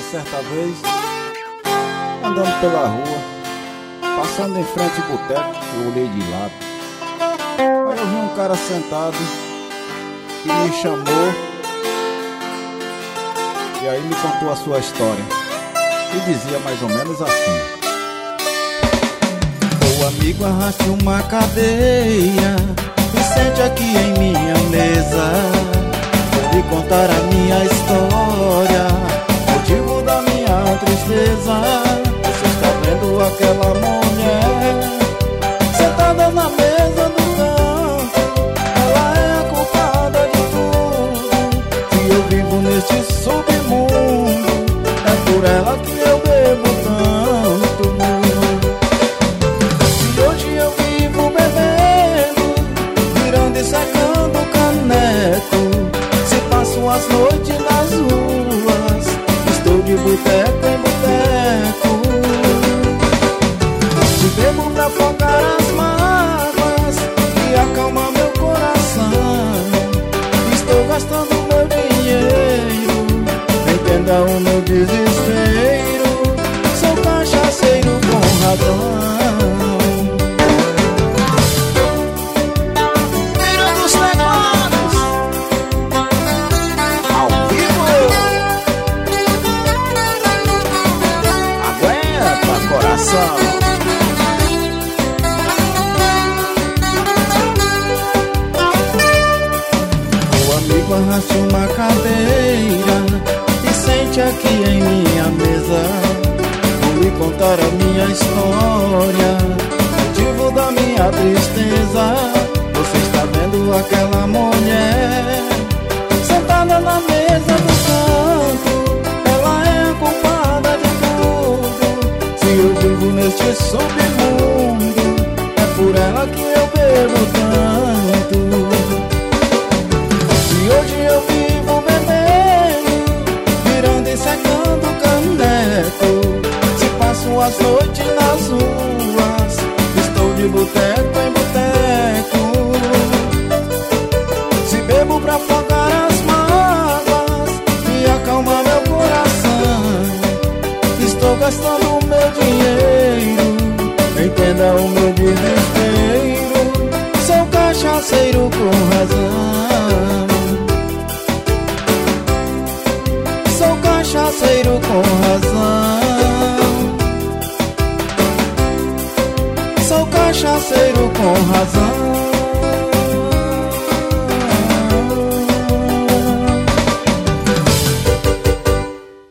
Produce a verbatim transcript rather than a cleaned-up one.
certa vez, andando pela rua, passando em frente ao boteco, eu olhei de lado. Aí eu vi um cara sentado que me chamou e aí me contou a sua história. E dizia mais ou menos assim: ô amigo, arraste uma cadeia e sente aqui em minha mesa. Vou lhe contar a minha história, motivo da minha tristeza. Você está vendo aquela mulher sentada na mesa do canto? Ela é a culpada de tudo. Se eu vivo neste submundo, é por ela que eu bebo tanto. Se hoje eu vivo bebendo, virando e secando caneco, se passo as noites nas ruas, estou de boteco em boteco. Se bebo pra afogar as mágoas e acalmar meu coração, estou gastando meu dinheiro, entenda o meu desespero. Sou cachaceiro com razão. O amigo, arraste uma cadeira e sente aqui em minha mesa. Vou lhe contar a minha história, motivo da minha tristeza. Você está vendo aquela mulher sentada na mesa do canto? Ela é a culpada de tudo. Se eu vivo neste submundo, é por ela que eu bebo tanto. Se hoje eu vivo bebendo, virando e secando caneco, se passo as noites nas ruas, estou de boteco em boteco. Se bebo pra afogar as mágoas e acalmar meu coração, estou gastando o meu dinheiro, entenda o meu desespero. Sou cachaceiro com razão. Sou cachaceiro com razão. Sou cachaceiro com razão.